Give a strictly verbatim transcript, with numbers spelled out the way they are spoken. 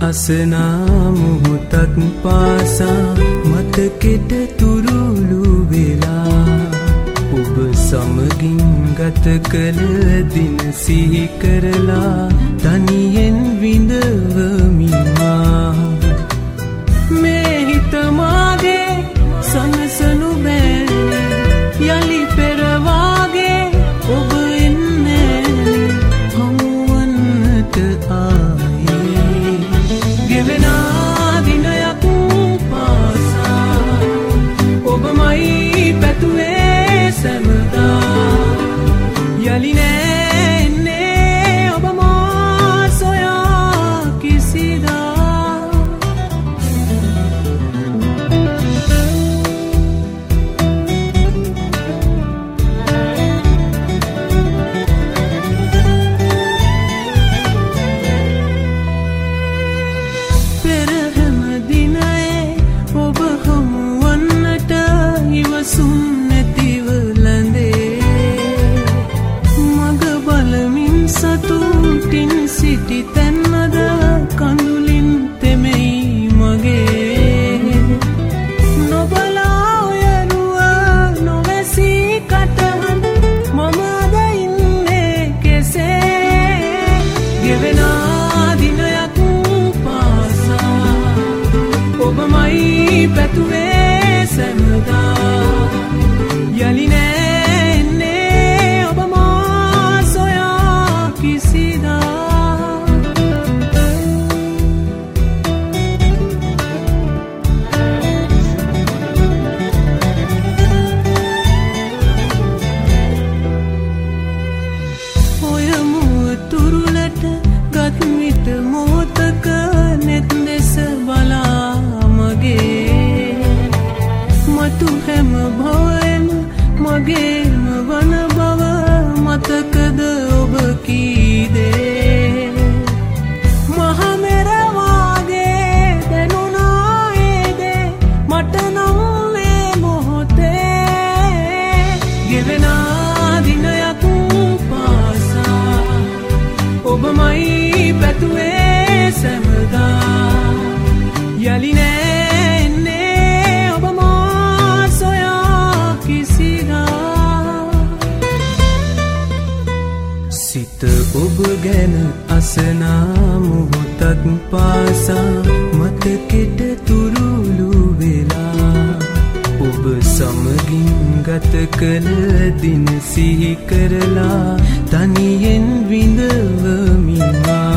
අසනා මොහොතක් පාසා මතකෙට තුරුළු වෙලා ඔබ සමගින් ගත කළ දින සිහි කරලා තනියෙන් විඳවමින්මා මේ හිත මාගේ සනසනු බෑනේ යලි පෙරවාගේ ඔබ එන්නේ හමුවන්නට ආයේ ගෙවෙනා දිනයක් පාසා ඔබමයි පැතුවේ සැමදා යලි නෑන්නේ ඔබ මා සොයා කිසිදා පෙරහැම දිනයේ ඔබ හමුවන්නට ඉවසුම් නැතිව ලැඳේ මග බලමින් සතුටින් සිටි තැන්මද කඳුලින් තෙමෙයි මගේ නොබලා උයරුව නොවැසී කටහඬ මම අද ඉන්නේ කෙසේ ගෙවෙනා දිනයක් පාසා ඔබමයි පැතුවේ සැමදා යලි නෑන්නේ ඔබ මා සොයා කිසිදා ඔය මුව තුරුලට ගත් විට මොහොතක නෙත් දෙස බලා මගේ මතු හැම භවයම මගේම වන බව මතකද ඔබ කීදේ මහමෙර වාගේ දැනුණා ඒ දේ මට නම් මේ මොහොතේ ගෙවෙනා දිනයක් පාසා ඔබමයි පැතුවේ සැමදා යලි නෑන්නේ ඔබ මා සොයා කිසිදා සිත ඔබ ගැන අසනා මොහොතක් පාසා මතකෙට තුරුළු වෙලා ඔබ සමගින් ගත කළ දින සිහි කරලා තනියෙන් විඳවමින්මා